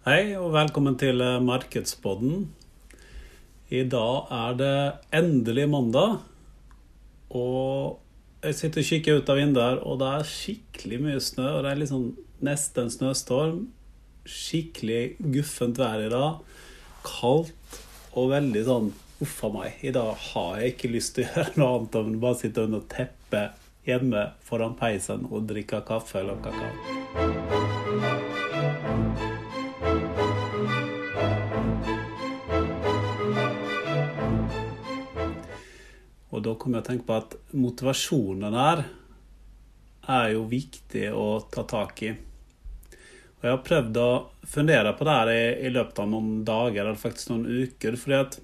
Hej och välkommen till Markedspodden. Idag det endelig måndag. Og jeg sitter og kikker ut av vinduet, og det skikkelig mye snø, og det liksom nesten snøstorm. Skikkelig guffent vær I dag. Kaldt og veldig sånn, uffa meg. I dag har jeg ikke lyst til å gjøre noe annet enn bare sitte under teppet hjemme foran peisen og drikke kaffe eller kakao. Og da kommer jeg å tenke på at motivasjonen her jo viktig å ta tak I. Og jeg har prøvd å fundere på det her I løpet av noen dager, eller faktisk noen uker, fordi at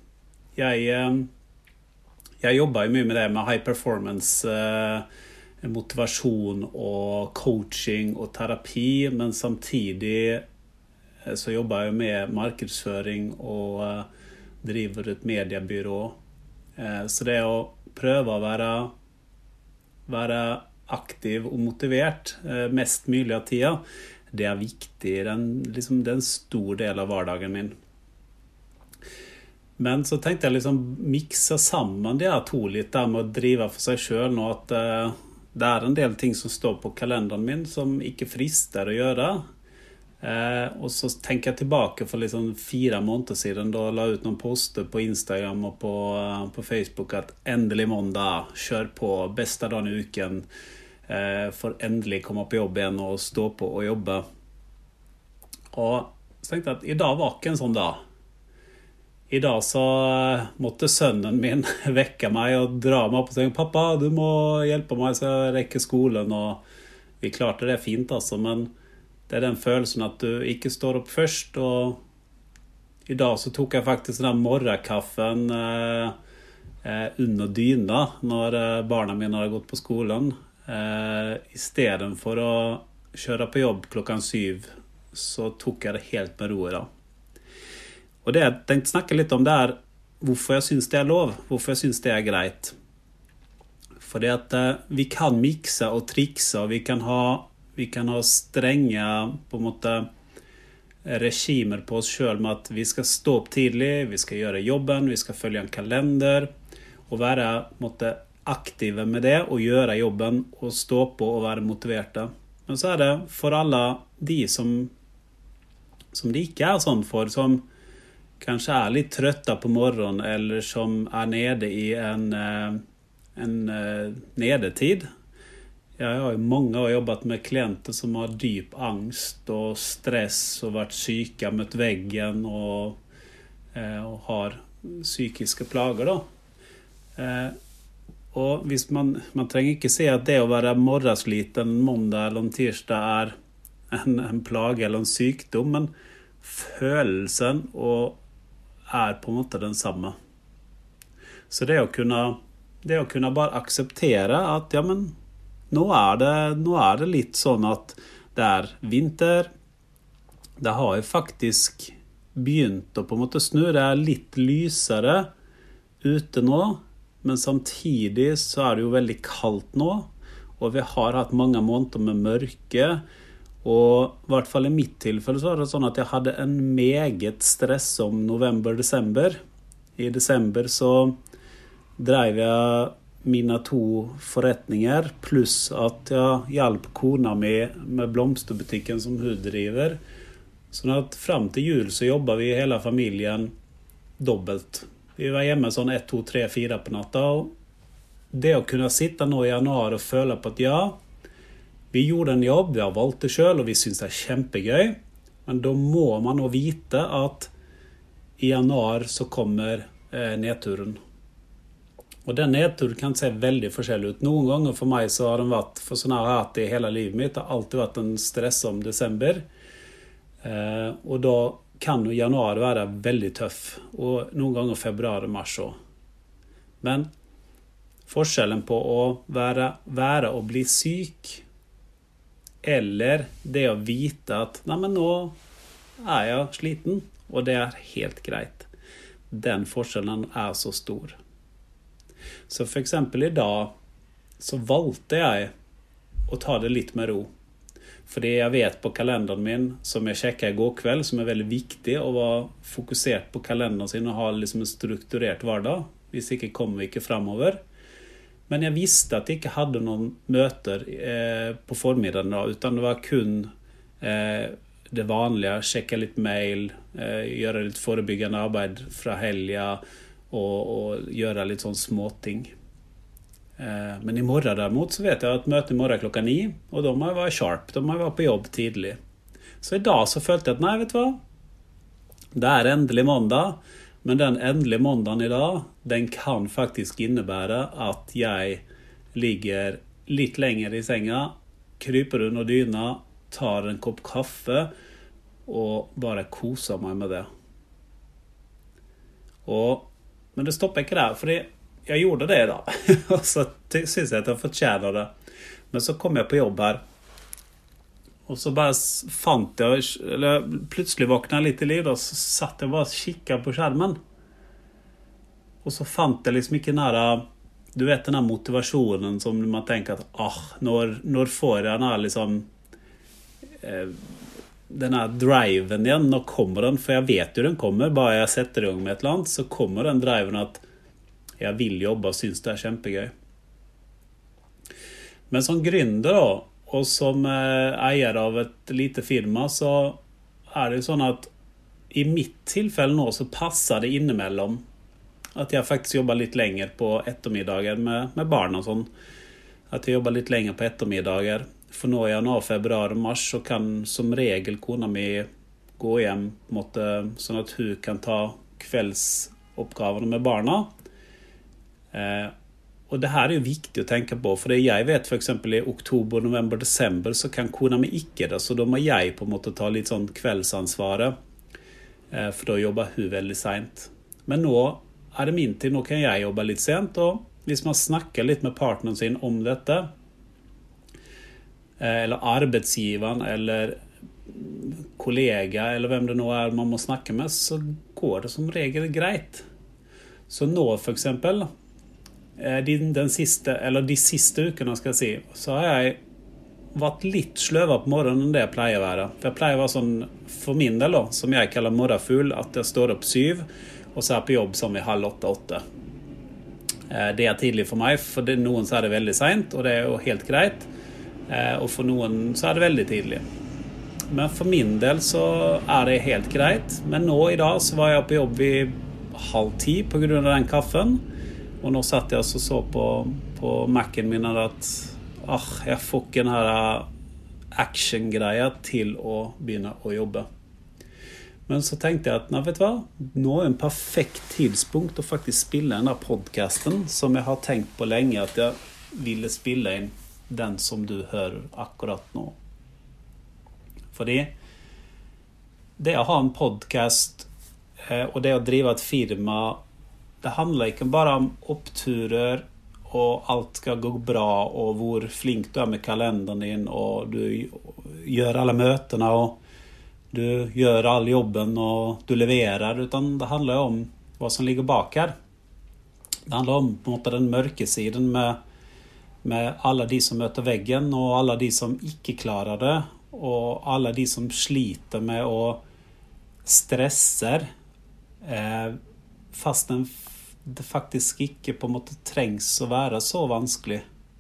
jeg jobber jo mye med det med high performance, motivasjon og coaching og terapi, men samtidig så jobber jeg med markedsføring og driver et mediebyrå. Så det å prøve å være aktiv og motivert mest mulig av tida, det viktig. Det er en stor del av hverdagen min. Men så tenkte jeg mikse sammen de to litt der med å drive for seg selv nå, at det en del ting som står på kalenderen min som ikke frister å gjøre. Og så tenker jeg tilbake for 4 måneder siden, da la ut noen poster på Instagram og på Facebook at endelig måndag, kjør på, beste dagen I uken, for endelig komme på jobb igjen og stå på og jobbe. Og så tenkte jeg at I dag var ikke en sånn dag. I dag så måtte sønnen min vekke meg og dra meg opp og si, pappa, du må hjelpe meg så jeg rekker skolen, og vi klarte det fint altså, men det den følelsen at du ikke står opp først, og I dag så tok jeg faktisk den morgenkaffen under dyna når barna mine hadde gått på skolen. I stedet for å kjøre på jobb klokken 7, så tok jeg det helt med ro I dag. Og det jeg tenkte snakke litt om det hvorfor jeg synes det lov, hvorfor jeg synes det greit. Fordi at vi kan mikse og trikse, og vi kan ha strenge på en måte regimer på oss selv med at vi skal stå opp tidlig, vi skal gjøre jobben, vi skal følge en kalender og være på en måte, aktive med det og gjøre jobben og stå på og være motiverte. Men så det for alle de som det ikke sånn for, som kanskje litt trøtte på morgenen eller som nede I en nedetid. Jeg har I mange år jobbet med klienter som har dyp angst og stress og vært syke, møtt veggen og har psykiske plager da. Og hvis man trenger ikke se at det å være morgensliten måndag eller tirsdag en plage eller en sykdom, men følelsen og på en måte den samme. Så det å kunne bare akseptere at ja, men nå det litt sånn at det vinter, det har jo faktisk begynt å på en måte snu, det litt lysere ute nå, men samtidig så det jo veldig kaldt nå, og vi har hatt mange måneder med mørke, og I hvert fall I mitt tilfelle så det sånn at jeg hadde en meget stress om november-desember. I desember så drev jeg mine 2 forretninger, pluss at jeg hjalp kona mi med blomsterbutikken som hun driver. Sånn at frem til jul så jobbet vi hele familien dobbelt. Vi var hjemme sånn 1, 2, 3, 4 på natta, og det å kunne sitte nå I januar og føle på at ja, vi gjorde en jobb, vi har valgt det selv, og vi synes det kjempegøy, men da må man nå vite at I januar så kommer nedturen. Og den nedturen kan se veldig forskjellig ut. Noen ganger for meg så har den vært, for sånn har jeg hatt det I hele livet mitt, det har alltid vært en stress om desember, og da kan jo januar være veldig tøff, og noen ganger februar og mars også. Men forskjellen på å være og bli syk, eller det å vite at nei, men nå jeg sliten, og det helt greit. Den forskjellen så stor. Så for eksempel I dag så valgte jeg å ta det litt med ro. Fordi jeg vet på kalenderen min, som jeg sjekket i går kveld, som veldig viktig å være fokusert på kalenderen sin og ha liksom en strukturert hverdag. Hvis ikke kommer vi ikke fremover. Men jeg visste at jeg ikke hadde noen møter på formiddagen da, utan det var kun det vanlige, sjekke litt mail, gjøre litt forebyggende arbeid fra helga og gjøre litt sånn småting. Men i morgen derimot så vet jeg at møtet i morgen 9, og da må jeg være sharp, da må jeg være på jobb tidlig. Så i dag så følte jeg at nei, vet du hva? Det endelig mandag, men den endelige måndagen i dag, den kan faktisk innebære at jeg ligger litt lenger i senga, kryper under dyna, tar en kopp kaffe og bare koser meg med det. Men det stopper ikke der, fordi jeg gjorde det da, og så synes jeg at jeg fortjener det. Men så kom jeg på jobb her, og så bare fant jeg, eller plutselig våknet jeg litt i liv, og så satt jeg bare og kikket på skjermen. Og så fant jeg liksom ikke nære, du vet den her motivasjonen som man tenker at, når får jeg den her liksom, den her driven igjen, når kommer den? For jeg vet jo den kommer, bare jeg setter i gang med et eller annet, så kommer den driven at jeg vil jobbe og synes det kjempegøy. Men som gründer da, og som eier av et lite firma, så det jo sånn at i mitt tilfelle nå så passer det innimellom at jeg faktisk jobber litt lenger på ettermiddager med barn og sånn. At jeg jobber litt lenger på ettermiddager. For nå i januar, februar og mars så kan som regel kona mi gå hjem på en måte, sånn at hun kan ta kveldsoppgavene med barna. Og det her jo viktig å tenke på, for jeg vet for eksempel i oktober, november, desember så kan kona mi ikke det, så da må jeg på en måte ta litt sånn kveldsansvaret, for da jobber hun veldig sent. Men nå det min tid, nå kan jeg jobbe litt sent, og hvis man snakker litt med partneren sin om dette, eller arbeidsgiveren, eller kollega, eller hvem det nå man må snakke med, så går det som regel greit. Så nå for eksempel, de siste ukene skal jeg si, så har jeg vært litt sløvet på morgenen enn det jeg pleier å være. For jeg pleier å være sånn, for min del da, som jeg kaller morgenfugl, at jeg står opp 7, og så på jobb som i 7:30-8. Det tidlig for meg, for noen så det veldig sent, og det jo helt greit. Og for noen så det veldig tidlig. Men for min del så det helt greit. Men nå i dag så var jeg på jobb i 9:30 på grunn av den kaffen. Og nå satt jeg og så på Mac'en min at jeg får ikke den her action-greia til å begynne å jobbe. Men så tenkte jeg at, nei, vet du hva? Nå en perfekt tidspunkt å faktisk spille denne podcasten som jeg har tenkt på lenge at jeg ville spille inn den som du hører akkurat nå. Fordi det å ha en podcast og det å drive et firma, det handler ikke bare om oppturer og alt skal gå bra og hvor flink du med kalenderen din og du gjør alle møtene og du gjør all jobben og du leverer, utan det handler om hva som ligger bak her. Det handler om på en måte den mørke siden med alle de som møter veggen og alle de som ikke klarer det og alle de som sliter med å stresser fast det faktisk ikke på en måte trengs å være så vanskelig.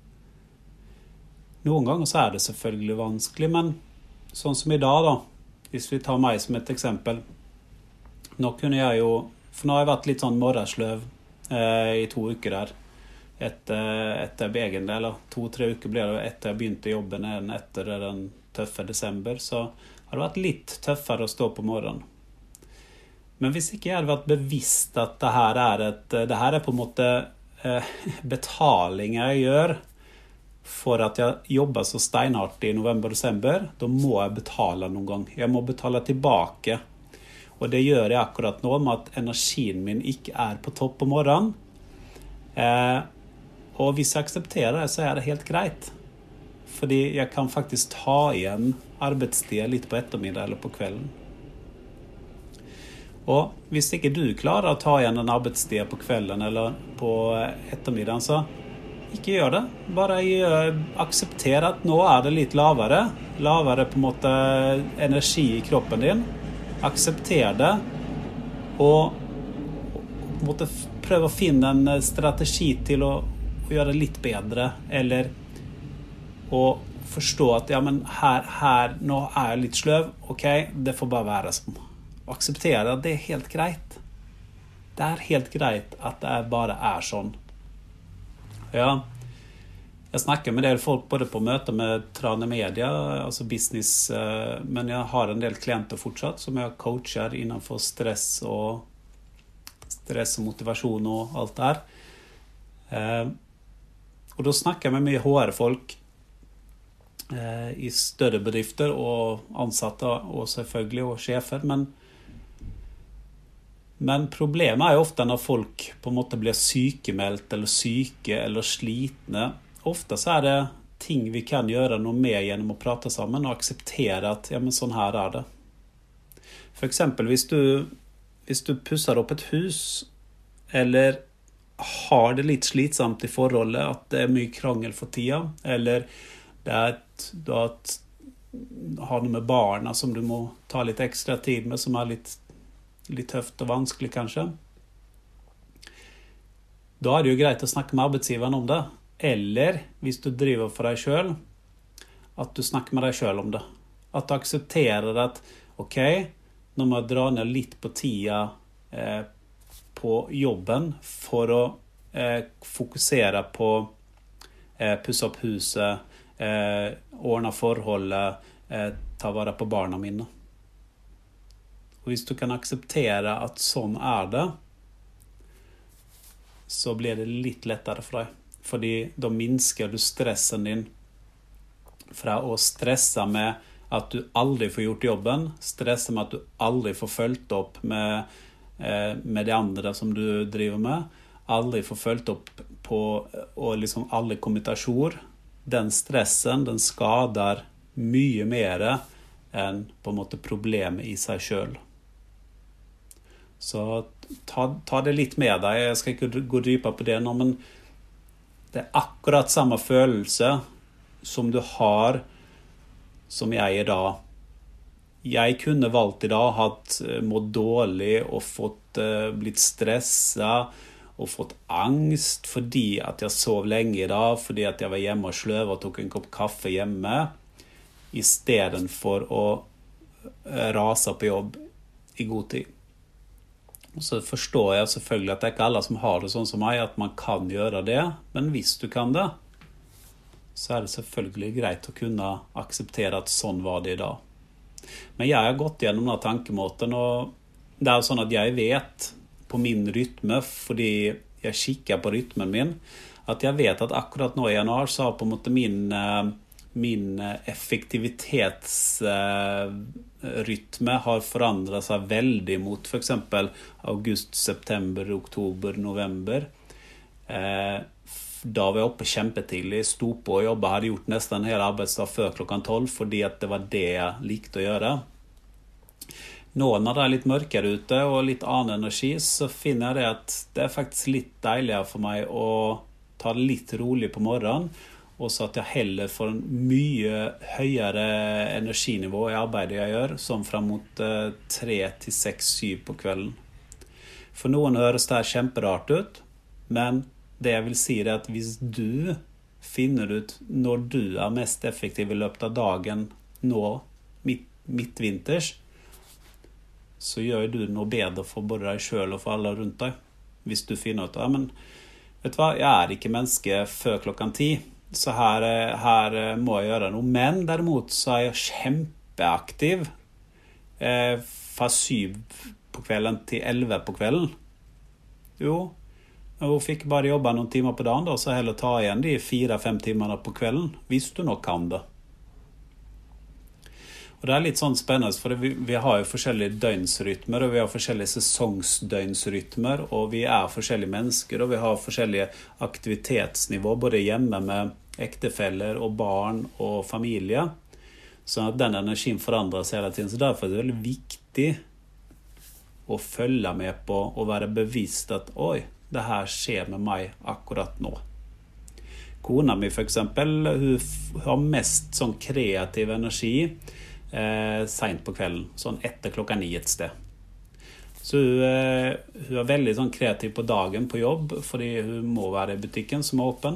Noen ganger så det selvfølgelig vanskelig, men sånn som i dag da, hvis vi tar meg som et eksempel. Nå kunne jeg jo, for nå har jeg vært litt sånn morgensløv i 2 uker der. Etter egentlig, eller 2-3 uker ble det etter jeg begynte jobben etter den tøffe desember, så har det vært litt tøffere å stå på morgenen. Men hvis ikke jeg hadde vært bevisst at det her på en måte betaling jeg gjør for at jeg jobber så steinhardt i november-desember, da må jeg betale noen gang. Jeg må betale tilbake. Og det gjør jeg akkurat nå med at energien min ikke på topp på morgenen. Og hvis jeg aksepterer det, så det helt greit. Fordi jeg kan faktisk ta igjen arbeidstid litt på ettermiddag eller på kvelden. Og hvis ikke du klarer å ta igjen en arbeidstid på kvelden eller på ettermiddagen, så ikke gjør det. Bare aksepter at nå det litt lavere. Lavere på en måte energi i kroppen din. Aksepter det. Og på en måte prøve å finne en strategi til å gjøre det litt bedre. Eller å forstå at ja, men her nå jeg litt sløv. Ok, det får bare være sånn. Akseptere at det helt greit. Det helt greit at det bare sånn. Ja, jeg snakker med en del folk både på møter med Trane Media, altså business, men jeg har en del klienter fortsatt som jeg coacher innenfor stress og motivasjon og alt der. Og da snakker jeg med mye HR-folk i større bedrifter og ansatte og selvfølgelig og sjefer, men problemet jo ofte når folk på en måte blir sykemeldt eller syke eller slitne. Ofte så det ting vi kan gjøre noe med gjennom å prate sammen og akseptere at ja, men sånn her det. For eksempel hvis du pusser opp et hus eller har det litt slitsomt i forholdet, at det mye krangel for tida, eller det du har noe med barna som du må ta litt ekstra tid med, som litt tøft og vanskelig kanskje. Da det jo greit å snakke med arbeidsgiveren om det. Eller hvis du driver for deg selv, at du snakker med deg selv om det. At du aksepterer at ok, nå må jeg dra ned litt på tida på jobben for å fokusere på pusse opp huset, ordne forholdet, ta vare på barna mine. Og hvis du kan akseptere at sånn det, så blir det litt lettere for deg. Fordi da minsker du stressen din fra å stresse med at du aldri får gjort jobben, stresse med at du aldri får følt opp med de andre som du driver med, aldri får følt opp på og liksom alle kommentasjoner. Den stressen, den skader mye mer enn på en måte problemet i seg selv. Så ta det litt med deg. Jeg skal ikke gå dypere på det nå, men det akkurat samme følelse som du har som jeg da. Jeg kunne valgt i dag hatt mått dårlig og blitt stresset og fått angst fordi at jeg sov lenge i dag, fordi at jeg var hjemme og sløv og tok en kopp kaffe hjemme, i stedet for å rase på jobb i god tid. Og så forstår jeg selvfølgelig at det ikke alle som har det sånn som meg, at man kan gjøre det, men hvis du kan det, så det selvfølgelig greit å kunne akseptere at sånn var det i dag. Men jeg har gått gjennom denne tankemåten, og det jo sånn at jeg vet på min rytme, fordi jeg kikker på rytmen min, at jeg vet at akkurat nå i januar så har på en måte min effektivitetsrytme har forandret seg veldig mot for eksempel august, september, oktober, november. Da var jeg oppe kjempetidlig, sto på og jobbet, hadde gjort nesten hele arbeidsdag før klokken 12, fordi at det var det jeg likte å gjøre. Nå når det litt mørkere ute og litt annen energi, så finner jeg at det faktisk litt deiligere for meg å ta det litt rolig på morgenen, og så at jeg heller får en mye høyere energinivå i arbeidet jeg gjør, som frem mot 3 til 6, 7 på kvelden. For noen høres det kjemperart ut, men det jeg vil si at hvis du finner ut når du mest effektiv i løpet av dagen nå, midtvinters, så gjør du noe bedre for både deg selv og for alle rundt deg. Hvis du finner ut, ja, men vet du hva, jeg ikke menneske før klokken 10, så her må jeg gjøre noe. Men derimot så jeg kjempeaktiv fra 7 på kvelden til 11 på kvelden. Jo, og fikk bare jobbe noen timer på dagen da, så heller ta igjen de 4-5 timene på kvelden, hvis du nok kan det. Og det litt sånn spennende, for vi har jo forskjellige døgnsrytmer, og vi har forskjellige sesongsdøgnsrytmer, og vi forskjellige mennesker, og vi har forskjellige aktivitetsnivå, både hjemme med ektefeller og barn og familie, så at den energien forandrer seg hele tiden. Så derfor det veldig viktig å følge med på og være bevisst at oi, det her skjer med meg akkurat nå. Kona mi for eksempel, hun har mest sånn kreativ energi sent på kvelden, sånn etter 9 et sted. Så hun er veldig sånn kreativ på dagen på jobb, fordi hun må være i butikken som er åpen.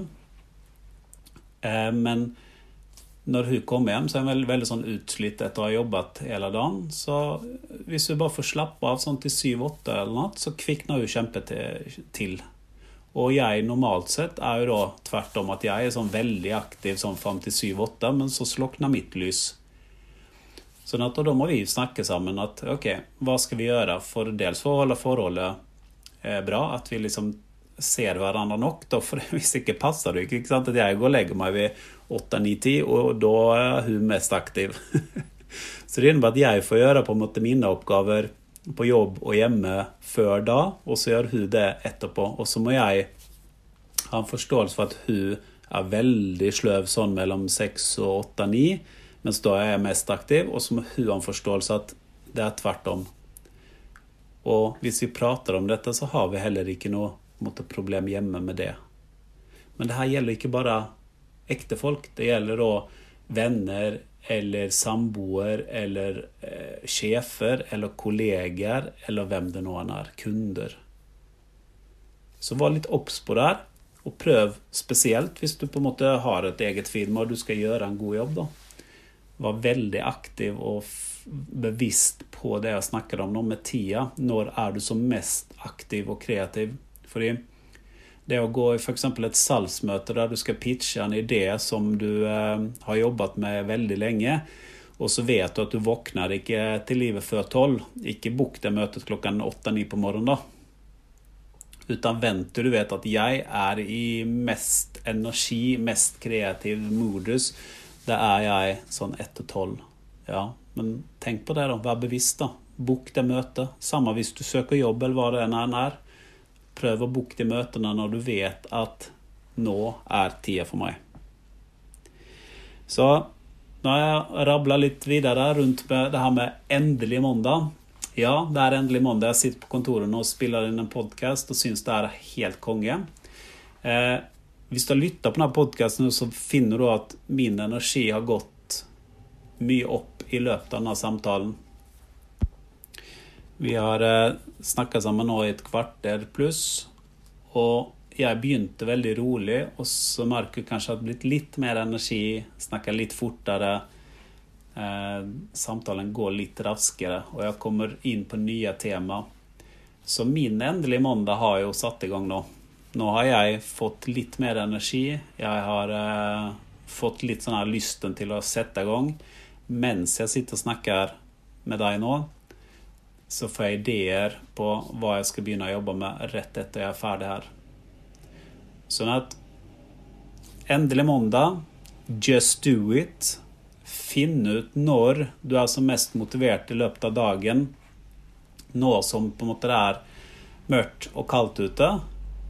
Men når hun kommer hjem, så er hun veldig, veldig sånn utslitt etter å ha jobbet hele dagen. Så hvis hun bare får slappe av sånn til 7-8 eller noe, så kvikner hun kjempe til. Og jeg normalt sett er jo da tvert om at jeg er sånn veldig aktiv sånn frem til 7-8, men så slokner mitt lys. Sånn at da må vi snakke sammen at, ok, hva skal vi gjøre for dels for å holde forholdet bra, at vi liksom ser hverandre nok, da, for hvis ikke passer det ikke sant? At jeg går og legger meg ved 8-9-10, og da er hun mest aktiv. Så det innebærer at jeg får gjøre på en måte mine oppgaver på jobb og hjemme før da, og så gjør hun det etterpå. Og så må jeg ha en forståelse for at hun er veldig sløv sånn mellom 6 og 8-9, mens da er jeg mest aktiv, og så må hun ha en forståelse at det er tvert om. Og hvis vi prater om dette, så har vi heller ikke noe problem hjemme med det. Men det her gjelder ikke bare ekte folk, det gjelder også venner, eller samboer, eller sjefer, eller kolleger, eller hvem det nå er, kunder. Så vær litt obs på det her, og prøv spesielt hvis du på en måte har et eget firma, og du skal gjøre en god jobb da. Var veldig aktiv og bevisst på det jeg snakker om nå med tida. Når er du som mest aktiv og kreativ? Fordi det å gå i for eksempel et salgsmøte der du skal pitche en idé som du har jobbet med veldig lenge, og så vet du at du våkner ikke til livet før 12, ikke bok det møtet klokken 8-9 på morgenen da. Utan vent til du vet at jeg er i mest energi, mest kreativ modus. Det er jeg sånn 1-12. Ja, men tenk på det da, vær bevisst da. Bok det møtet. Samme hvis du søker jobb eller hva det enn er. Prøv å boke de møtene når du vet at nå er tida for meg. Så nå har jeg rablet litt videre rundt med det her med endelig mandag. Ja, det er endelig mandag. Jeg sitter på kontoret nå og spiller inn en podcast og synes det er helt konge. Hvis du har lyttet på denne podcasten så finner du at min energi har gått mye opp i løpet av denne samtalen. Vi har snakket sammen nå i et kvarter pluss, og jeg begynte veldig rolig, og så merker jeg kanskje at det har blitt litt mer energi, snakker litt fortere, samtalen går litt raskere, og jeg kommer inn på nye tema. Så min endelige måndag har jo satt i gang nå. Nå har jeg fått litt mer energi, jeg har fått litt sånn her lysten til å sette i gang. Mens jeg sitter og snakker med deg nå, så får jeg ideer på hva jeg skal begynne å jobbe med rett etter jeg er ferdig her. Sånn at, endelig mandag, just do it. Finn ut når du er som mest motivert i løpet av dagen, nå som på en måte det er mørkt og kaldt ute.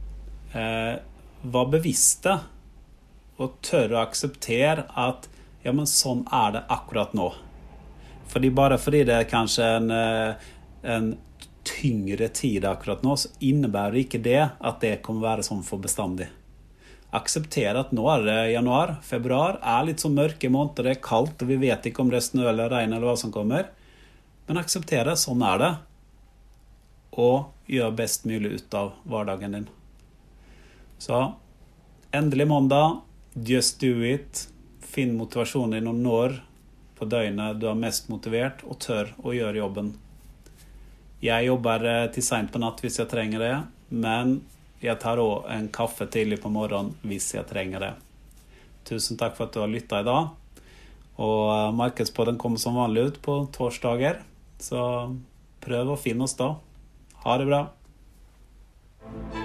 Var bevisste og tør å akseptere at ja, men sånn er det akkurat nå. Fordi bare fordi det er kanskje en tyngre tid akkurat nå, så innebærer ikke det at det kommer være sånn for bestandig. Akseptere at nå er det januar, februar, er litt så mørke måneder, det er kaldt, og vi vet ikke om det er snø eller regn eller hva som kommer. Men akseptere, sånn er det. Og gjør best mulig ut av hverdagen din. Så endelig mandag, just do it. Finn motivasjonen din og når på døgnet du er mest motivert og tør å gjøre jobben. Jeg jobber til sent på natt hvis jeg trenger det, men jeg tar også en kaffe tidlig på morgenen hvis jeg trenger det. Tusen takk for at du har lyttet i dag. Og Markedspodden kommer som vanlig ut på torsdager, så prøv å finne oss da. Ha det bra!